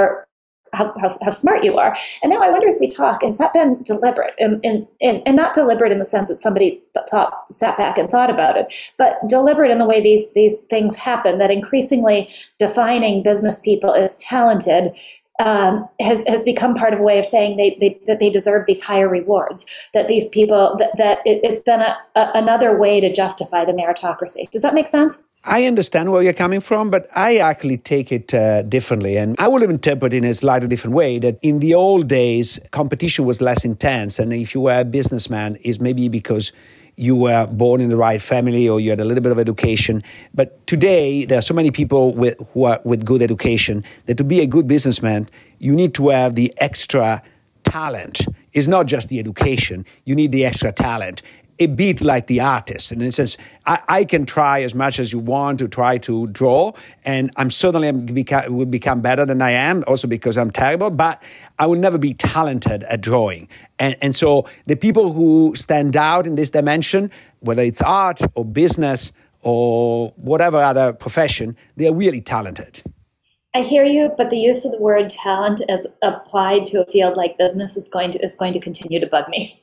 S2: how smart you are. And now I wonder, as we talk, has that been deliberate? And not deliberate in the sense that somebody sat back and thought about it, but deliberate in the way these things happen, that increasingly defining business people as talented has become part of a way of saying that they deserve these higher rewards, that these people, that it's been another way to justify the meritocracy. Does that make sense?
S4: I understand where you're coming from, but I actually take it differently. And I would have interpreted in a slightly different way that in the old days, competition was less intense. And if you were a businessman, it's maybe because you were born in the right family or you had a little bit of education. But today, there are so many people who are with good education that to be a good businessman, you need to have the extra talent. It's not just the education. You need the extra talent. A bit like the artist. And in a sense, I can try as much as you want to try to draw, and I'm certainly will become better than I am, also because I'm terrible, but I will never be talented at drawing. And so the people who stand out in this dimension, whether it's art or business or whatever other profession, they're really talented.
S2: I hear you, but the use of the word talent as applied to a field like business is going to continue to bug me.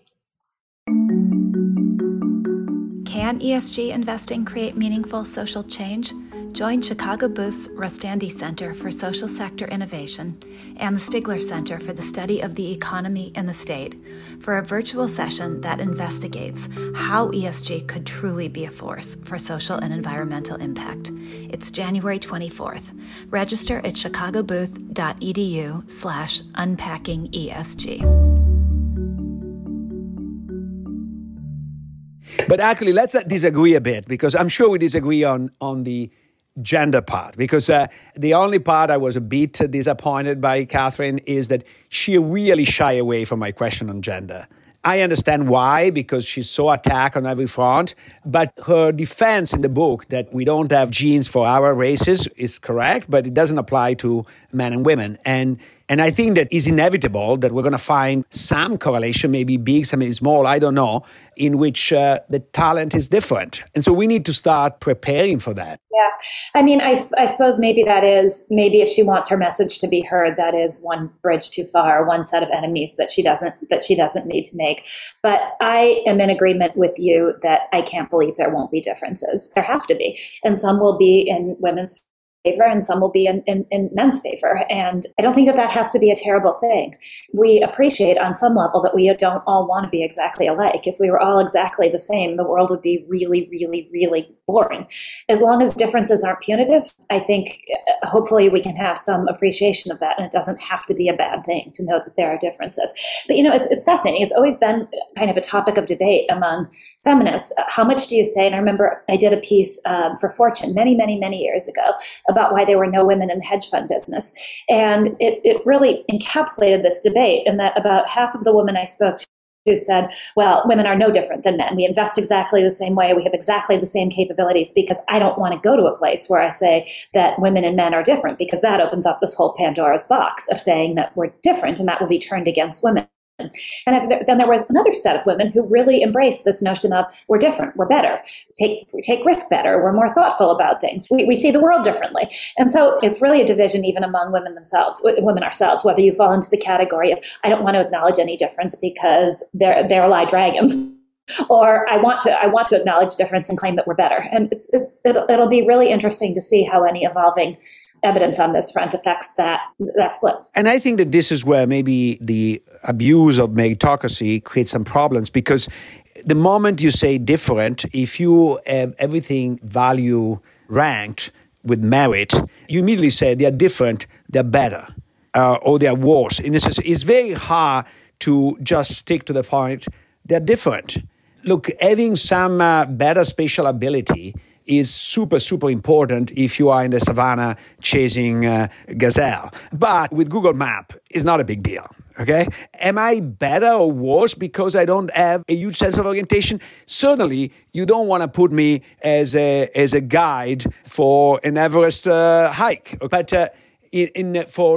S7: Can ESG investing create meaningful social change? Join Chicago Booth's Rostandi Center for Social Sector Innovation and the Stigler Center for the Study of the Economy and the State for a virtual session that investigates how ESG could truly be a force for social and environmental impact. It's January 24th. Register at chicagobooth.edu/unpackingESG.
S4: But actually, let's disagree a bit, because I'm sure we disagree on the gender part, because the only part I was a bit disappointed by Catherine is that she really shy away from my question on gender. I understand why, because she's so attacked on every front, but her defense in the book that we don't have genes for our races is correct, but it doesn't apply to men and women. And I think that it's inevitable that we're going to find some correlation, maybe big, some small, I don't know, in which the talent is different. And so we need to start preparing for that.
S2: Yeah. I mean, I suppose maybe if she wants her message to be heard, that is one bridge too far, one set of enemies that she doesn't need to make. But I am in agreement with you that I can't believe there won't be differences. There have to be. And some will be in women's favor and some will be in men's favor. And I don't think that has to be a terrible thing. We appreciate on some level that we don't all want to be exactly alike. If we were all exactly the same, the world would be really, really, really boring. As long as differences aren't punitive, I think hopefully we can have some appreciation of that. And it doesn't have to be a bad thing to know that there are differences. But, it's fascinating. It's always been kind of a topic of debate among feminists. How much do you say? And I remember I did a piece for Fortune many, many, many years ago about why there were no women in the hedge fund business. And it really encapsulated this debate, in that about half of the women I spoke to said, well, women are no different than men. We invest exactly the same way. We have exactly the same capabilities, because I don't want to go to a place where I say that women and men are different, because that opens up this whole Pandora's box of saying that we're different, and that will be turned against women. And then there was another set of women who really embraced this notion of we're different, we're better, we take risk better, we're more thoughtful about things, we see the world differently. And so it's really a division even among women ourselves, whether you fall into the category of I don't want to acknowledge any difference because there lie dragons, or I want to acknowledge difference and claim that we're better. And it'll be really interesting to see how any evolving evidence on this front affects that split.
S4: And I think that this is where maybe the abuse of meritocracy creates some problems, because the moment you say different, if you have everything value ranked with merit, you immediately say they're different, they're better, or they're worse. In a sense, it's very hard to just stick to the point, they're different. Look, having some better spatial ability is super, super important if you are in the savannah chasing gazelle. But with Google Maps, it's not a big deal, okay? Am I better or worse because I don't have a huge sense of orientation? Certainly, you don't want to put me as a guide for an Everest hike. But for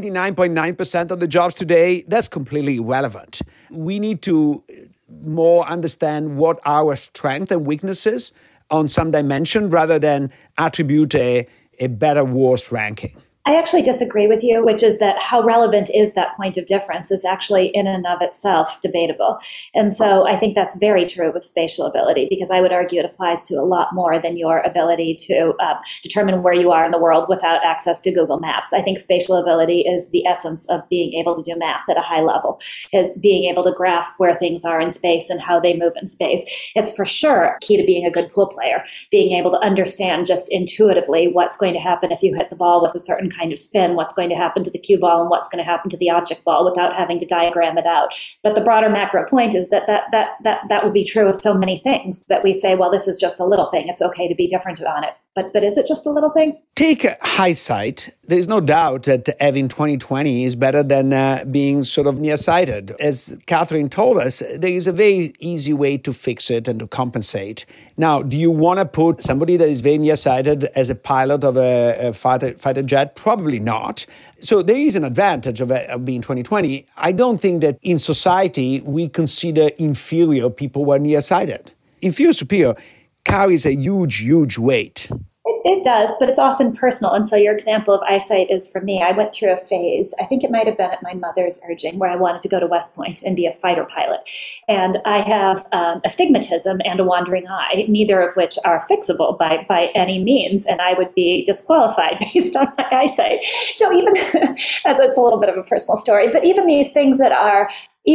S4: 99.9% of the jobs today, that's completely irrelevant. We need to more understand what our strengths and weaknesses on some dimension, rather than attribute a better, worse ranking.
S2: I actually disagree with you, which is that how relevant is that point of difference is actually in and of itself debatable. And so I think that's very true with spatial ability, because I would argue it applies to a lot more than your ability to determine where you are in the world without access to Google Maps. I think spatial ability is the essence of being able to do math at a high level, is being able to grasp where things are in space and how they move in space. It's for sure key to being a good pool player, being able to understand just intuitively what's going to happen if you hit the ball with a certain
S8: kind of spin what's going to happen to the cue ball and what's going to happen to the object ball without having to diagram it out. But the broader macro point is that would be true of so many things that we say, well, this is just a little thing. It's okay to be different on it. But is it just a little thing?
S4: Take hindsight. There is no doubt that having 20/20 is better than being sort of nearsighted. As Catherine told us, there is a very easy way to fix it and to compensate. Now, do you want to put somebody that is very nearsighted as a pilot of a fighter jet? Probably not. So there is an advantage of being 20/20. I don't think that in society we consider inferior people who are nearsighted. Inferior superior carries a huge weight.
S8: It does, but it's often personal. And so your example of eyesight is for me. I went through a phase, I think it might have been at my mother's urging, where I wanted to go to West Point and be a fighter pilot. And I have astigmatism and a wandering eye, neither of which are fixable by any means. And I would be disqualified based on my eyesight. So even, that's a little bit of a personal story, but even these things that are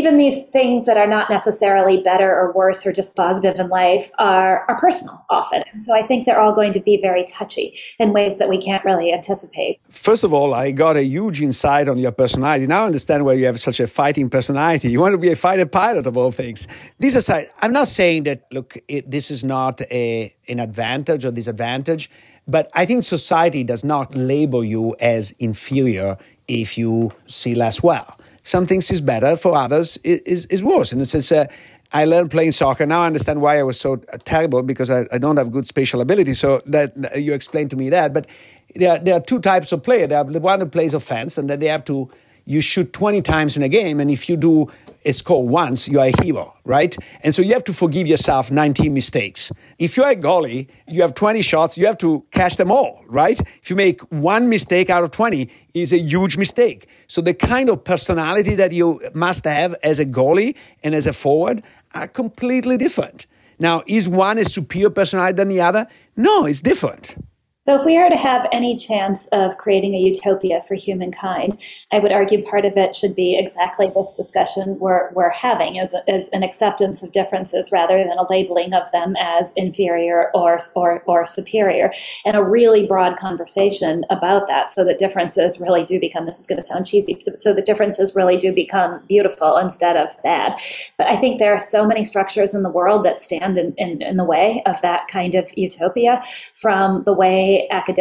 S8: not necessarily better or worse or just positive in life are personal often. And so I think they're all going to be very touchy in ways that we can't really anticipate.
S4: First of all, I got a huge insight on your personality. Now I understand why you have such a fighting personality. You want to be a fighter pilot of all things. This aside, I'm not saying that, look, this is not an advantage or disadvantage, but I think society does not label you as inferior if you see less well. Some things is better, for others is worse. And it says, I learned playing soccer. Now I understand why I was so terrible, because I don't have good spatial ability. So that you explained to me that. But there are two types of player. There are the one that plays offense, and then you shoot 20 times in a game, and if you do a score once, you are a hero, right? And so you have to forgive yourself 19 mistakes. If you're a goalie, you have 20 shots, you have to catch them all, right? If you make one mistake out of 20, is a huge mistake. So the kind of personality that you must have as a goalie and as a forward are completely different. Now, is one a superior personality than the other? No, it's different.
S8: So if we are to have any chance of creating a utopia for humankind, I would argue part of it should be exactly this discussion we're having, as an acceptance of differences rather than a labeling of them as inferior or superior, and a really broad conversation about that, so that differences really do become, this is going to sound cheesy, so that differences really do become beautiful instead of bad. But I think there are so many structures in the world that stand in the way of that kind of utopia, from the way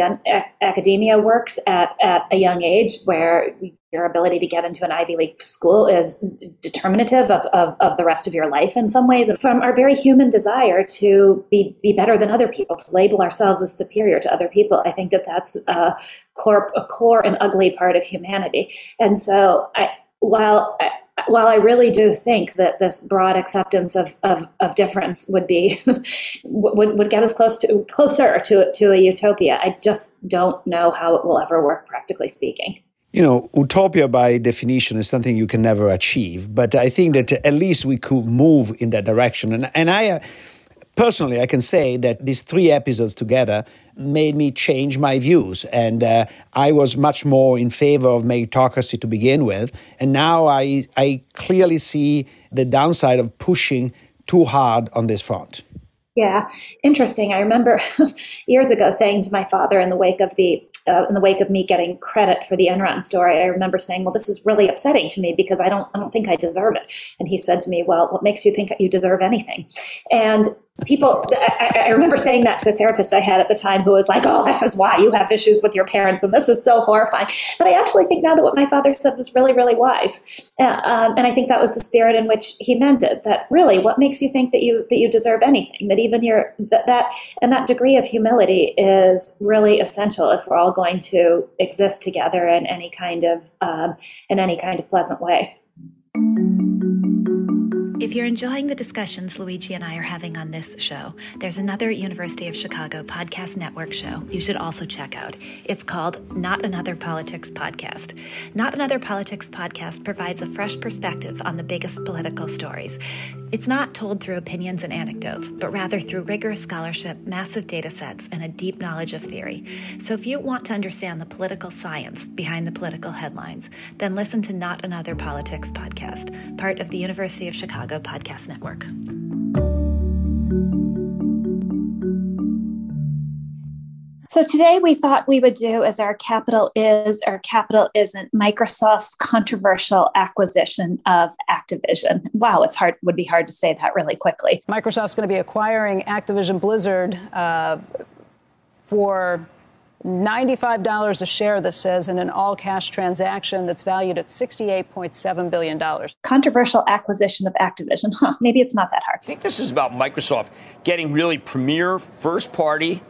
S8: academia works at a young age, where your ability to get into an Ivy League school is determinative of the rest of your life in some ways, and from our very human desire to be better than other people, to label ourselves as superior to other people. I think that's a core and ugly part of humanity. And so while I really do think that this broad acceptance of difference would be would get us closer to a utopia, I just don't know how it will ever work, practically speaking.
S4: You know, utopia by definition is something you can never achieve, but I think that at least we could move in that direction. And I personally, I can say that these 3 episodes together made me change my views. And I was much more in favor of meritocracy to begin with. And now I clearly see the downside of pushing too hard on this front.
S8: Yeah, interesting. I remember years ago saying to my father in the wake of me getting credit for the Enron story, I remember saying, well, this is really upsetting to me because I don't think I deserve it. And he said to me, well, what makes you think you deserve anything? And I remember saying that to a therapist I had at the time, who was like, oh, this is why you have issues with your parents, and this is so horrifying. But I actually think now that what my father said was really, really wise. And I think that was the spirit in which he meant it, that really, what makes you think that you deserve anything? That even that degree of humility is really essential if we're all going to exist together in any kind of pleasant way.
S7: If you're enjoying the discussions Luigi and I are having on this show, there's another University of Chicago podcast network show you should also check out. It's called Not Another Politics Podcast. Not Another Politics Podcast provides a fresh perspective on the biggest political stories. It's not told through opinions and anecdotes, but rather through rigorous scholarship, massive data sets, and a deep knowledge of theory. So if you want to understand the political science behind the political headlines, then listen to Not Another Politics Podcast, part of the University of Chicago Podcast Network.
S8: So today we thought we would do as our capital is or capital isn't Microsoft's controversial acquisition of Activision. Wow, would be hard to say that really quickly.
S9: Microsoft's going to be acquiring Activision Blizzard for $95 a share, this says, in an all-cash transaction that's valued at $68.7 billion.
S8: Controversial acquisition of Activision. Maybe it's not that hard.
S10: I think this is about Microsoft getting really premier first-party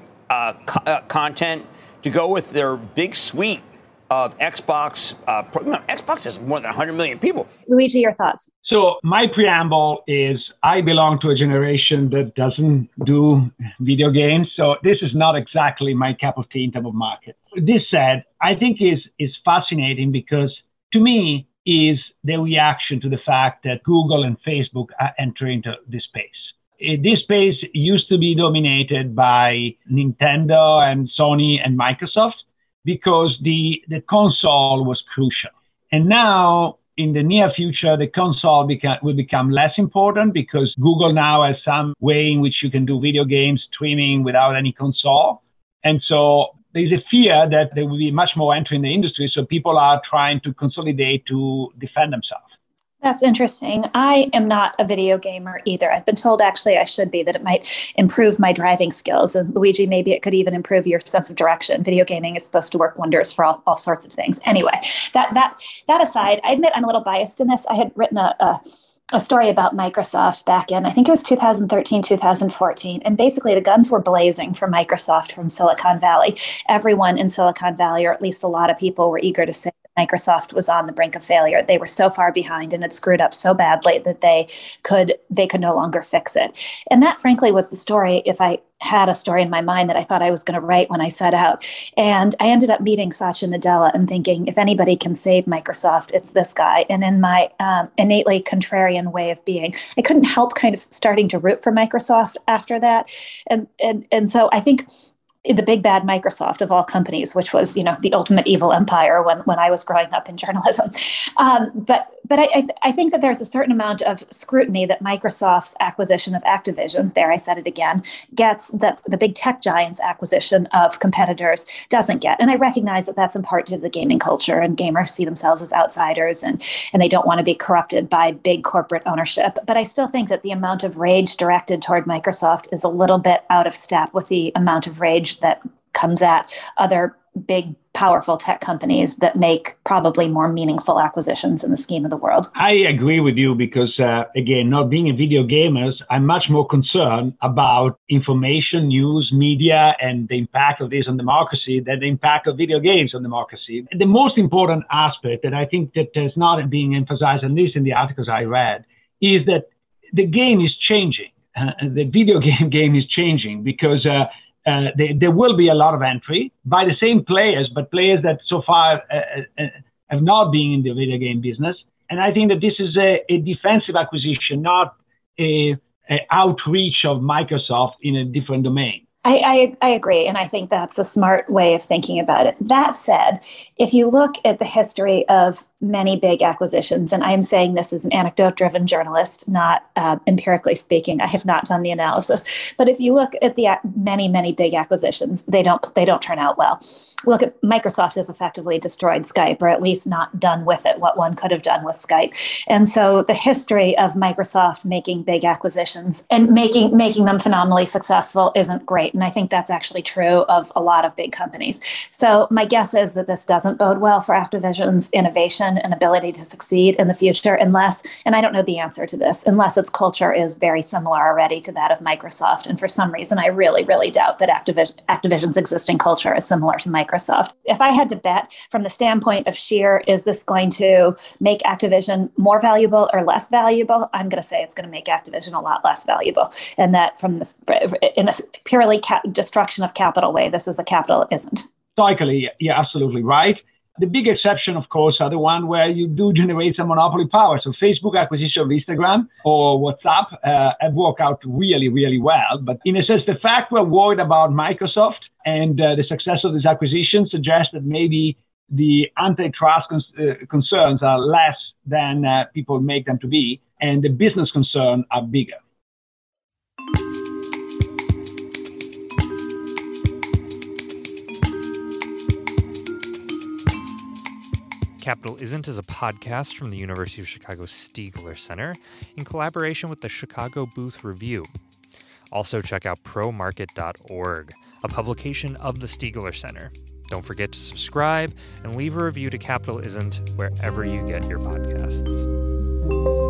S10: content to go with their big suite of Xbox. Xbox has more than 100 million people.
S8: Luigi, your thoughts?
S11: So my preamble is I belong to a generation that doesn't do video games. So this is not exactly my cup of tea in terms of market. This said, I think is fascinating because to me is the reaction to the fact that Google and Facebook are entering into this space. This space used to be dominated by Nintendo and Sony and Microsoft because the console was crucial. And now, in the near future, the console will become less important because Google now has some way in which you can do video games streaming without any console. And so there's a fear that there will be much more entry in the industry. So people are trying to consolidate to defend themselves.
S8: That's interesting. I am not a video gamer either. I've been told actually I should be, that it might improve my driving skills. And Luigi, maybe it could even improve your sense of direction. Video gaming is supposed to work wonders for all sorts of things. Anyway, that aside, I admit I'm a little biased in this. I had written a story about Microsoft back in, I think it was 2013, 2014. And basically the guns were blazing for Microsoft from Silicon Valley. Everyone in Silicon Valley, or at least a lot of people, were eager to say Microsoft was on the brink of failure. They were so far behind and had screwed up so badly that they could no longer fix it. And that, frankly, was the story, if I had a story in my mind that I thought I was going to write when I set out. And I ended up meeting Satya Nadella and thinking, if anybody can save Microsoft, it's this guy. And in my innately contrarian way of being, I couldn't help kind of starting to root for Microsoft after that. And so I think the big bad Microsoft of all companies, which was, the ultimate evil empire when I was growing up in journalism. But I think that there's a certain amount of scrutiny that Microsoft's acquisition of Activision, there I said it again, gets that the big tech giants' acquisition of competitors doesn't get. And I recognize that that's in part due to the gaming culture, and gamers see themselves as outsiders and they don't want to be corrupted by big corporate ownership. But I still think that the amount of rage directed toward Microsoft is a little bit out of step with the amount of rage that comes at other big, powerful tech companies that make probably more meaningful acquisitions in the scheme of the world.
S11: I agree with you because, again, not being a video gamer, I'm much more concerned about information, news, media, and the impact of this on democracy than the impact of video games on democracy. The most important aspect that I think that is not being emphasized on this in the articles I read is that the game is changing. The video game is changing because there will be a lot of entry by the same players, but players that so far have not been in the video game business. And I think that this is a defensive acquisition, not a outreach of Microsoft in a different domain.
S8: I agree. And I think that's a smart way of thinking about it. That said, if you look at the history of many big acquisitions, and I'm saying this as an anecdote-driven journalist, not empirically speaking. I have not done the analysis. But if you look at the many big acquisitions, they don't turn out well. Look at Microsoft has effectively destroyed Skype, or at least not done with it what one could have done with Skype. And so the history of Microsoft making big acquisitions and making them phenomenally successful isn't great. And I think that's actually true of a lot of big companies. So my guess is that this doesn't bode well for Activision's innovation and ability to succeed in the future unless, and I don't know the answer to this, unless its culture is very similar already to that of Microsoft. And for some reason, I really doubt that Activision's existing culture is similar to Microsoft. If I had to bet from the standpoint of sheer, is this going to make Activision more valuable or less valuable? I'm going to say it's going to make Activision a lot less valuable. And that from this, in a purely destruction of capital way, this is a capitalism.
S11: Historically, you're absolutely right. The big exception, of course, are the one where you do generate some monopoly power. So Facebook acquisition of Instagram or WhatsApp have worked out really well. But in a sense, the fact we're worried about Microsoft and the success of this acquisition suggests that maybe the antitrust concerns are less than people make them to be, and the business concerns are bigger.
S12: Capital Isn't is a podcast from the University of Chicago Stigler Center in collaboration with the Chicago Booth Review. Also check out promarket.org, a publication of the Stigler Center. Don't forget to subscribe and leave a review to Capital Isn't wherever you get your podcasts.